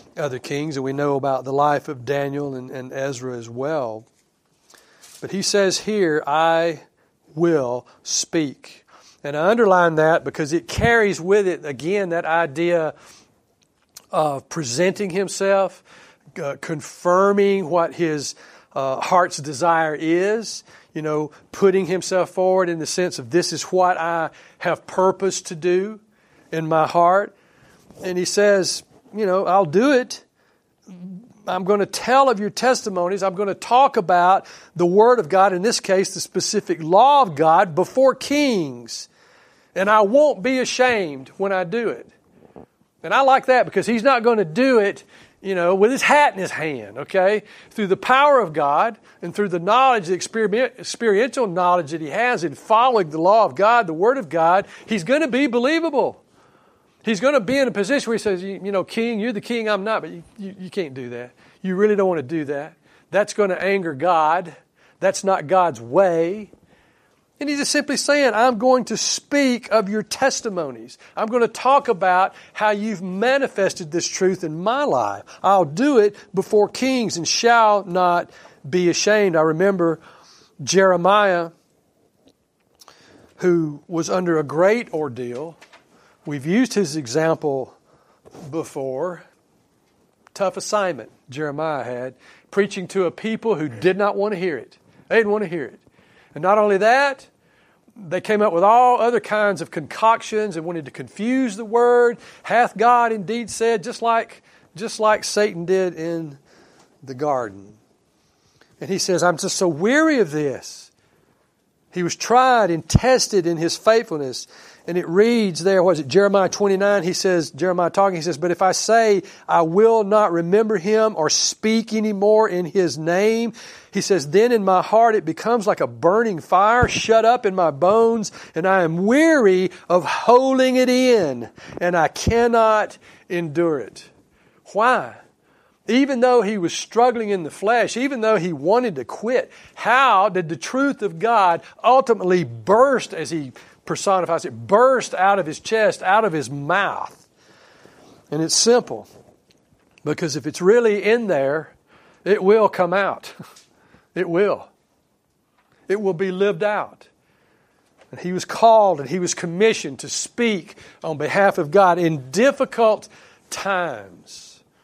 other kings, and we know about the life of Daniel and, and Ezra as well. But he says here, I will speak. And I underline that because it carries with it, again, that idea of presenting himself, uh, confirming what his uh, heart's desire is, you know, putting himself forward in the sense of this is what I have purpose to do in my heart. And he says, you know, I'll do it. I'm going to tell of your testimonies. I'm going to talk about the Word of God, in this case, the specific law of God, before kings. And I won't be ashamed when I do it. And I like that because he's not going to do it, you know, with his hat in his hand, okay? Through the power of God and through the knowledge, the experiential knowledge that he has in following the law of God, the Word of God, he's going to be believable. He's going to be in a position where he says, you, you know, king, you're the king, I'm not, but you, you, you can't do that. You really don't want to do that. That's going to anger God. That's not God's way. And he's just simply saying, I'm going to speak of your testimonies. I'm going to talk about how you've manifested this truth in my life. I'll do it before kings and shall not be ashamed. I remember Jeremiah, who was under a great ordeal. We've used his example before. Tough assignment Jeremiah had, preaching to a people who did not want to hear it. They didn't want to hear it. And not only that, they came up with all other kinds of concoctions and wanted to confuse the word. Hath God indeed said, just like, just like Satan did in the garden. And he says, I'm just so weary of this. He was tried and tested in his faithfulness. And it reads there, what is it, Jeremiah twenty-nine, he says, Jeremiah talking, he says, but if I say I will not remember him or speak anymore in his name, he says, then in my heart it becomes like a burning fire shut up in my bones, and I am weary of holding it in, and I cannot endure it. Why? Even though he was struggling in the flesh, even though he wanted to quit, how did the truth of God ultimately burst as he personifies it, burst out of his chest, out of his mouth? And it's simple. Because if it's really in there, it will come out. It will. It will be lived out. And he was called and he was commissioned to speak on behalf of God in difficult times.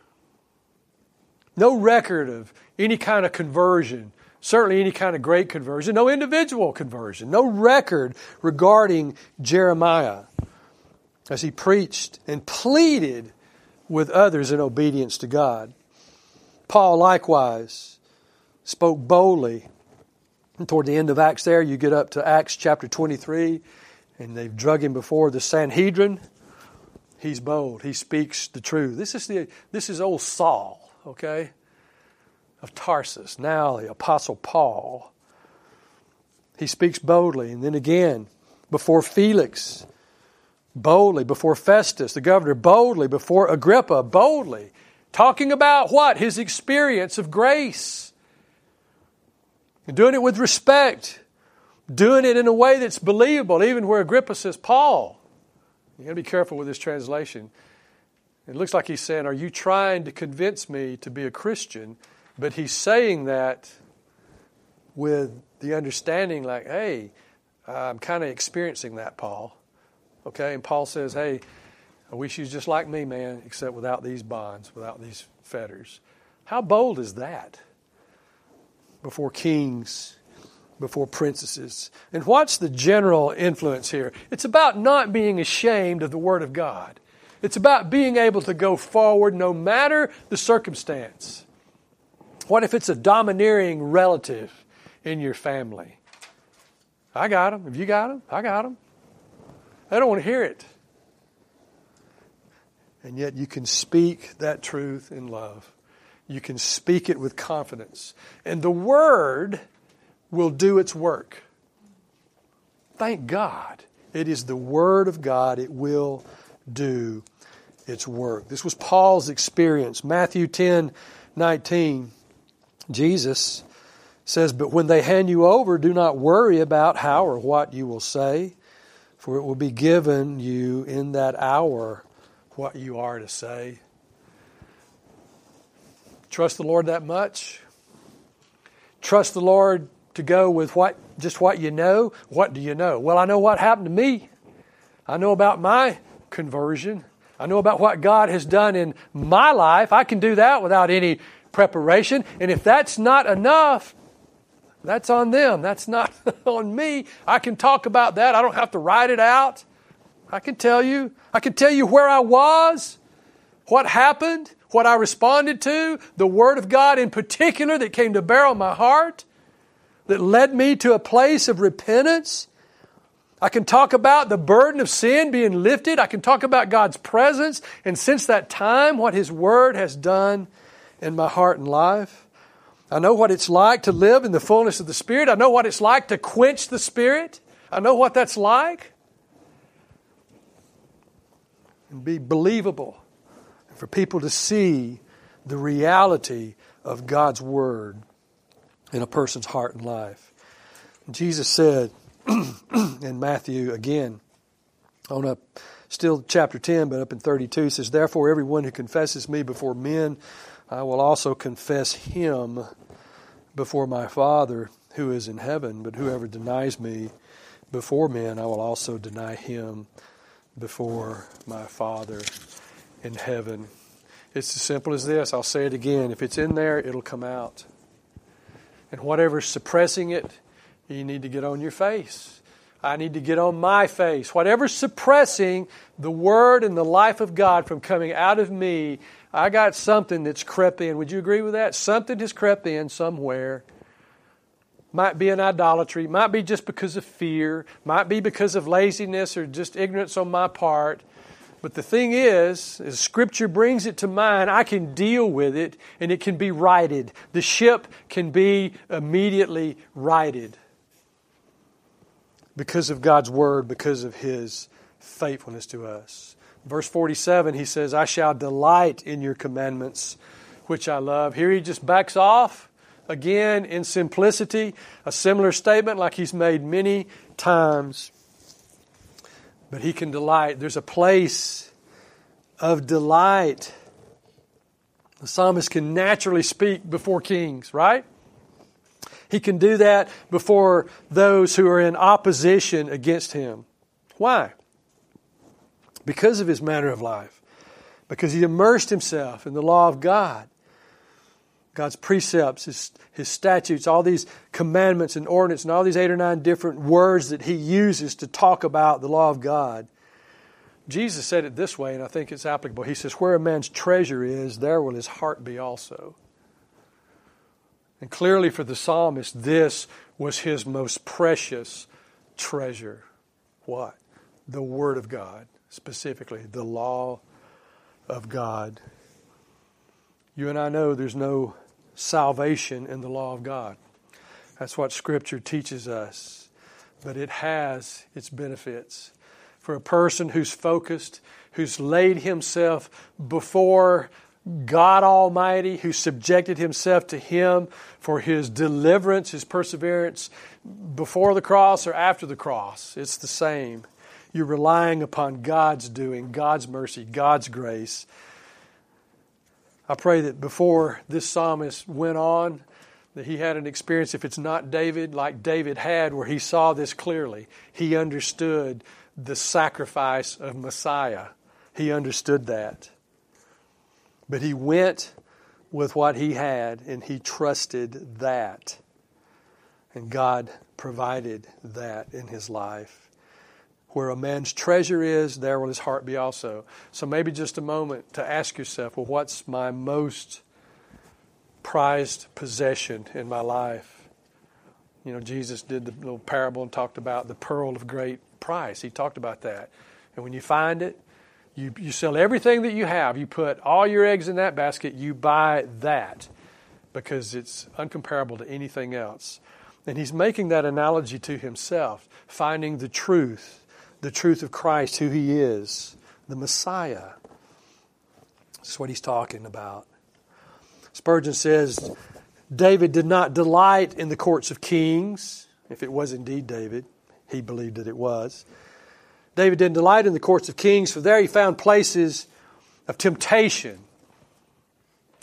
No record of any kind of conversion, certainly any kind of great conversion, no individual conversion, no record regarding Jeremiah as he preached and pleaded with others in obedience to God. Paul likewise spoke boldly. And toward the end of Acts there, you get up to Acts chapter twenty-three, and they've drug him before the Sanhedrin. He's bold. He speaks the truth. This is the this is old Saul. Okay, of Tarsus, now the Apostle Paul. He speaks boldly. And then again, before Felix, boldly. Before Festus, the governor, boldly. Before Agrippa, boldly. Talking about what? His experience of grace. And doing it with respect. Doing it in a way that's believable, even where Agrippa says, Paul. You've got to be careful with this translation. It looks like he's saying, are you trying to convince me to be a Christian? But he's saying that with the understanding like, hey, I'm kind of experiencing that, Paul. Okay, and Paul says, hey, I wish you was just like me, man, except without these bonds, without these fetters. How bold is that? Before kings, before princesses. And what's the general influence here? It's about not being ashamed of the Word of God. It's about being able to go forward no matter the circumstance. What if it's a domineering relative in your family? I got them. Have you got them? I got them. I don't want to hear it. And yet you can speak that truth in love. You can speak it with confidence. And the Word will do its work. Thank God. It is the Word of God. It will do its work. This was Paul's experience. Matthew ten nineteen, Jesus says, but when they hand you over, do not worry about how or what you will say, for it will be given you in that hour what you are to say. Trust the Lord that much? Trust the Lord to go with what just what you know? What do you know? Well, I know what happened to me. I know about my conversion. I know about what God has done in my life. I can do that without any preparation. And if that's not enough, that's on them. That's not on me. I can talk about that. I don't have to write it out. I can tell you. I can tell you where I was, what happened, what I responded to, the Word of God in particular that came to bear on my heart, that led me to a place of repentance. I can talk about the burden of sin being lifted. I can talk about God's presence. And since that time, what His Word has done in my heart and life. I know what it's like to live in the fullness of the Spirit. I know what it's like to quench the Spirit. I know what that's like. And be believable. And for people to see the reality of God's Word in a person's heart and life. And Jesus said in Matthew again, on up, still chapter ten, but up in thirty-two, He says, "Therefore everyone who confesses me before men, I will also confess him before my Father who is in heaven. But whoever denies me before men, I will also deny him before my Father in heaven." It's as simple as this. I'll say it again. If it's in there, it'll come out. And whatever's suppressing it, you need to get on your face. I need to get on my face. Whatever's suppressing the Word and the life of God from coming out of me, I got something that's crept in. Would you agree with that? Something has crept in somewhere. Might be an idolatry. Might be just because of fear. Might be because of laziness or just ignorance on my part. But the thing is, as Scripture brings it to mind, I can deal with it and it can be righted. The ship can be immediately righted. Because of God's Word, because of His faithfulness to us. Verse forty-seven, He says, "I shall delight in your commandments, which I love." Here He just backs off, again, in simplicity. A similar statement like He's made many times. But He can delight. There's a place of delight. The psalmist can naturally speak before kings, right? He can do that before those who are in opposition against him. Why? Because of his manner of life. Because he immersed himself in the law of God. God's precepts, His, his statutes, all these commandments and ordinances, and all these eight or nine different words that He uses to talk about the law of God. Jesus said it this way, and I think it's applicable. He says, "Where a man's treasure is, there will his heart be also." And clearly for the psalmist, this was his most precious treasure. What? The Word of God, specifically the law of God. You and I know there's no salvation in the law of God. That's what Scripture teaches us. But it has its benefits. For a person who's focused, who's laid himself before God Almighty, who subjected himself to Him for his deliverance, his perseverance before the cross or after the cross. It's the same. You're relying upon God's doing, God's mercy, God's grace. I pray that before this psalmist went on, that he had an experience, if it's not David, like David had, where he saw this clearly. He understood the sacrifice of Messiah. He understood that. But he went with what he had, and he trusted that. And God provided that in his life. Where a man's treasure is, there will his heart be also. So maybe just a moment to ask yourself, well, what's my most prized possession in my life? You know, Jesus did the little parable and talked about the pearl of great price. He talked about that. And when you find it, You, you sell everything that you have. You put all your eggs in that basket. You buy that because it's uncomparable to anything else. And he's making that analogy to himself, finding the truth, the truth of Christ, who He is, the Messiah. That's what he's talking about. Spurgeon says, David did not delight in the courts of kings. If it was indeed David, he believed that it was. David didn't delight in the courts of kings, for there he found places of temptation.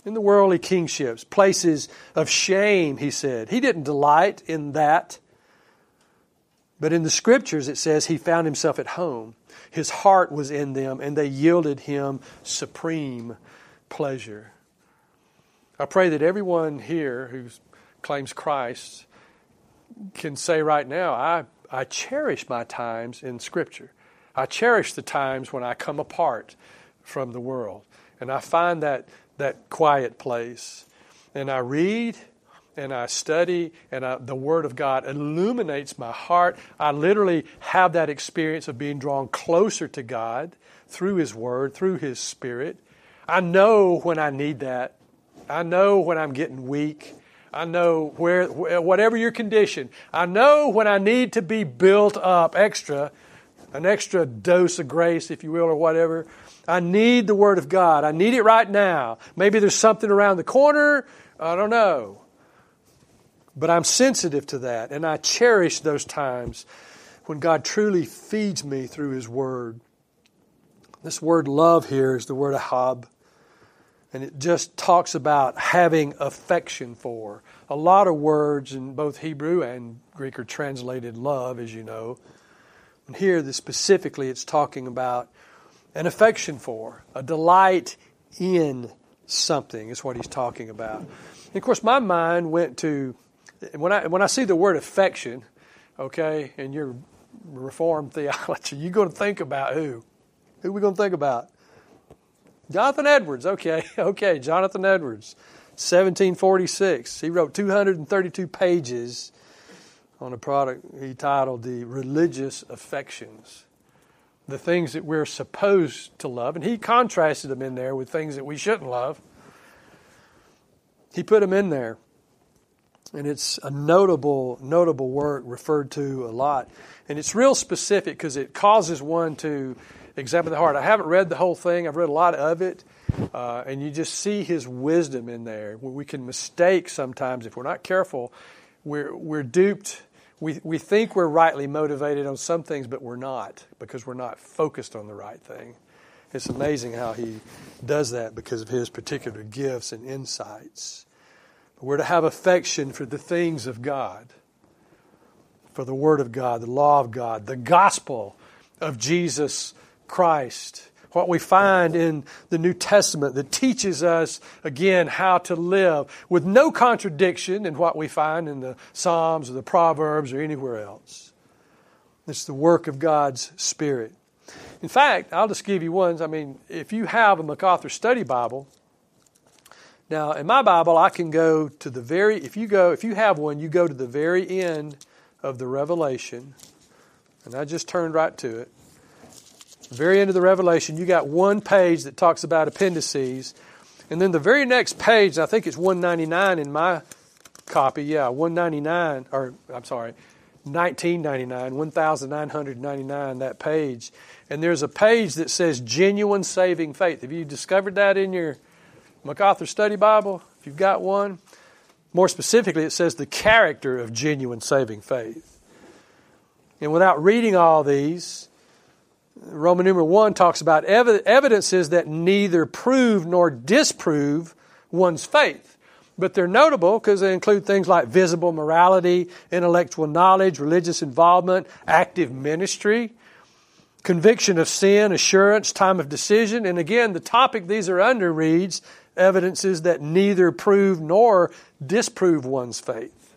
in the worldly kingships, places of shame, he said. He didn't delight in that. But in the Scriptures it says he found himself at home. His heart was in them, and they yielded him supreme pleasure. I pray that everyone here who claims Christ can say right now, I, I cherish my times in Scripture. I cherish the times when I come apart from the world. And I find that, that quiet place. And I read and I study, and I, the Word of God illuminates my heart. I literally have that experience of being drawn closer to God through His Word, through His Spirit. I know when I need that. I know when I'm getting weak. I know where, whatever your condition, I know when I need to be built up extra, an extra dose of grace, if you will, or whatever. I need the Word of God. I need it right now. Maybe there's something around the corner. I don't know. But I'm sensitive to that, and I cherish those times when God truly feeds me through His Word. This word love here is the word ahab, and it just talks about having affection for. A lot of words in both Hebrew and Greek are translated love, as you know. And here, this specifically, it's talking about an affection for, a delight in something is what he's talking about. And of course, my mind went to, when I when I see the word affection, okay, in your Reformed theology, you're going to think about who? Who are we going to think about? Jonathan Edwards, okay, okay, Jonathan Edwards, seventeen forty-six. He wrote two hundred thirty-two pages on a product he titled The Religious Affections, the things that we're supposed to love. And he contrasted them in there with things that we shouldn't love. He put them in there. And it's a notable, notable work referred to a lot. And it's real specific because it causes one to examine the heart. I haven't read the whole thing. I've read a lot of it. Uh, and you just see his wisdom in there. We can mistake sometimes, if we're not careful, we're, we're duped. We, we think we're rightly motivated on some things, but we're not, because we're not focused on the right thing. It's amazing how he does that because of his particular gifts and insights. We're to have affection for the things of God, for the Word of God, the law of God, the gospel of Jesus Christ. What we find in the New Testament that teaches us, again, how to live with no contradiction in what we find in the Psalms or the Proverbs or anywhere else. It's the work of God's Spirit. In fact, I'll just give you one. I mean, if you have a MacArthur Study Bible, now in my Bible, I can go to the very, if you go, if you have one, you go to the very end of the Revelation, and I just turned right to it. The very end of the Revelation, you got one page that talks about appendices, and then the very next page, I think it's one ninety-nine in my copy, yeah, one ninety-nine, or I'm sorry, nineteen ninety-nine, nineteen ninety-nine, that page. And there's a page that says genuine saving faith. Have you discovered that in your MacArthur Study Bible? If you've got one. More specifically, it says the character of genuine saving faith. And without reading all these, Roman numeral one talks about ev- evidences that neither prove nor disprove one's faith. But they're notable because they include things like visible morality, intellectual knowledge, religious involvement, active ministry, conviction of sin, assurance, time of decision. And again, the topic these are under reads, evidences that neither prove nor disprove one's faith.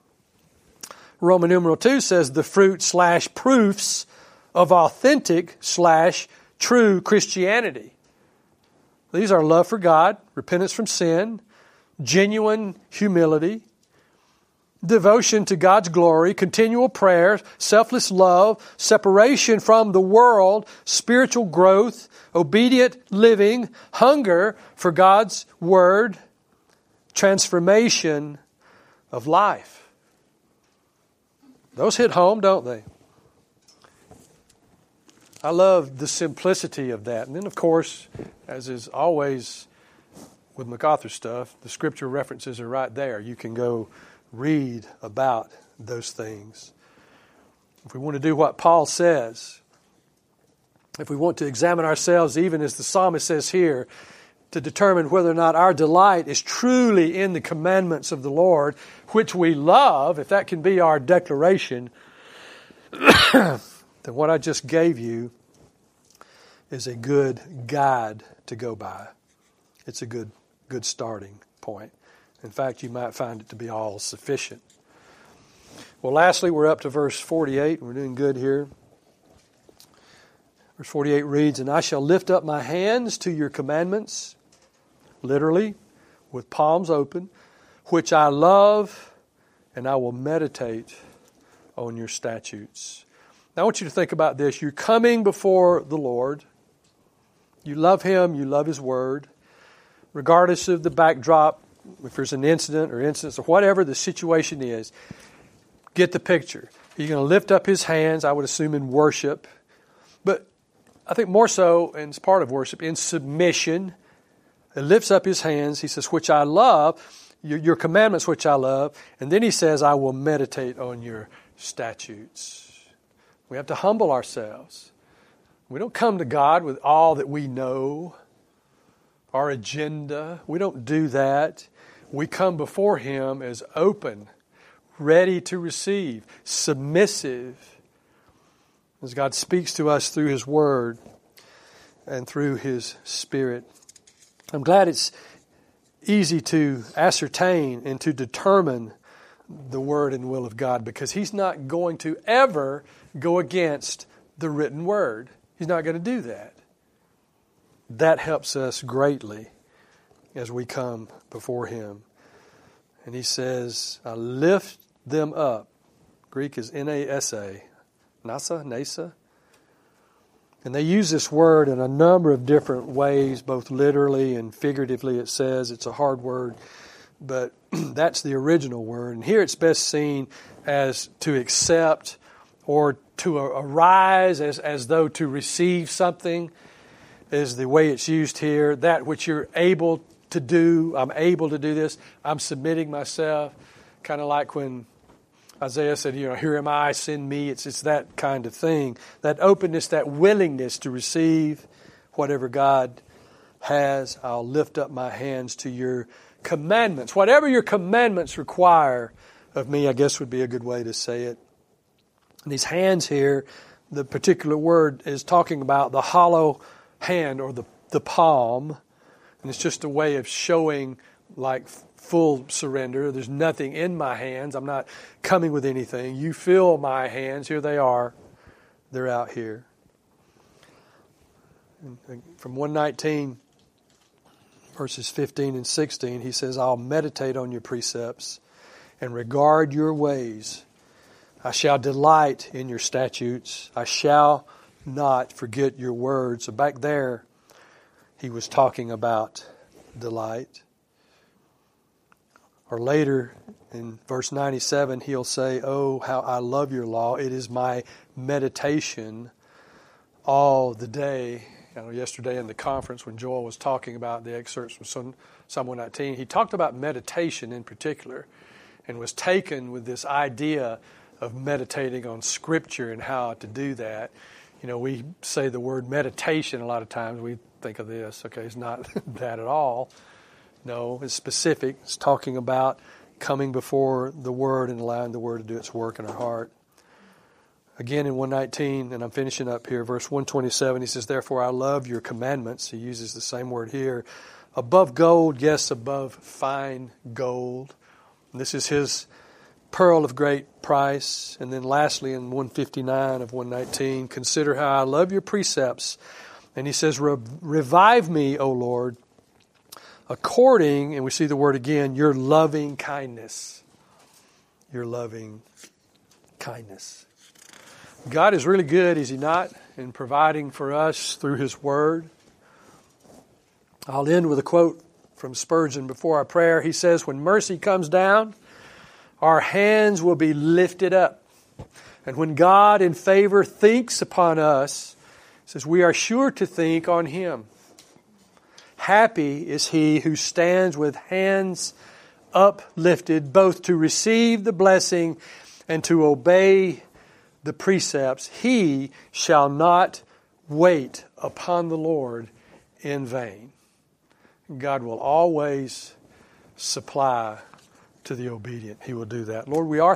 Roman numeral two says the fruit slash proofs of authentic slash true Christianity. These are love for God, repentance from sin, genuine humility, devotion to God's glory, continual prayer, selfless love, separation from the world, spiritual growth, obedient living, hunger for God's Word, transformation of life. Those hit home, don't they? I love the simplicity of that. And then, of course, as is always with MacArthur stuff, the Scripture references are right there. You can go read about those things. If we want to do what Paul says, if we want to examine ourselves, even as the psalmist says here, to determine whether or not our delight is truly in the commandments of the Lord, which we love, if that can be our declaration, then what I just gave you is a good guide to go by. It's a good, good starting point. In fact, you might find it to be all sufficient. Well, lastly, we're up to verse forty-eight. We're doing good here. Verse forty-eight reads, "And I shall lift up my hands to your commandments," literally, with palms open, "which I love, and I will meditate on your statutes." Now I want you to think about this. You're coming before the Lord. You love Him. You love His Word. Regardless of the backdrop, if there's an incident or incidents or whatever the situation is, get the picture. You're going to lift up His hands, I would assume, in worship. But I think more so, and it's part of worship, in submission. He lifts up His hands. He says, "Which I love, your, your commandments which I love." And then He says, "I will meditate on your statutes." We have to humble ourselves. We don't come to God with all that we know, our agenda. We don't do that. We come before Him as open, ready to receive, submissive, as God speaks to us through His Word and through His Spirit. I'm glad it's easy to ascertain and to determine the Word and will of God, because He's not going to ever go against the written Word. He's not going to do that. That helps us greatly as we come before Him. And He says, "I lift them up." Greek is N A S A. Nasa, Nasa. And they use this word in a number of different ways, both literally and figuratively. It says it's a hard word, but that's the original word. And here it's best seen as to accept or to arise, as, as though to receive something is the way it's used here. That which you're able to do, I'm able to do this, I'm submitting myself. Kind of like when Isaiah said, you know, "Here am I, send me." It's, it's that kind of thing. That openness, that willingness to receive whatever God has. "I'll lift up my hands to your commandments." Whatever your commandments require of me, I guess would be a good way to say it. And these hands here, the particular word is talking about the hollow hand or the, the palm. And it's just a way of showing like full surrender. There's nothing in my hands. I'm not coming with anything. You feel my hands. Here they are. They're out here. And from one nineteen, verses fifteen and sixteen, he says, "I'll meditate on your precepts and regard your ways. I shall delight in your statutes. I shall not forget your words." So back there, he was talking about delight. Or later, in verse ninety-seven, he'll say, "Oh, how I love your law. It is my meditation all the day." You know, yesterday in the conference when Joel was talking about the excerpts from Psalm one nineteen, he talked about meditation in particular and was taken with this idea of meditating on Scripture and how to do that. You know, we say the word meditation a lot of times. We think of this. Okay, it's not that at all. No, it's specific. It's talking about coming before the Word and allowing the Word to do its work in our heart. Again, in one nineteen, and I'm finishing up here, verse one twenty-seven, he says, "Therefore I love your commandments." He uses the same word here. "Above gold, yes, above fine gold." And this is his pearl of great price. And then lastly, in one fifty-nine of one nineteen, "Consider how I love your precepts." And he says, "Revive me, O Lord, according," and we see the word again, "your loving kindness." Your loving kindness. God is really good, is He not, in providing for us through His Word. I'll end with a quote from Spurgeon before our prayer. He says, "When mercy comes down, our hands will be lifted up. And when God in favor thinks upon us," he says, "we are sure to think on Him. Happy is he who stands with hands uplifted, both to receive the blessing and to obey the precepts. He shall not wait upon the Lord in vain." God will always supply to the obedient. He will do that. Lord, we are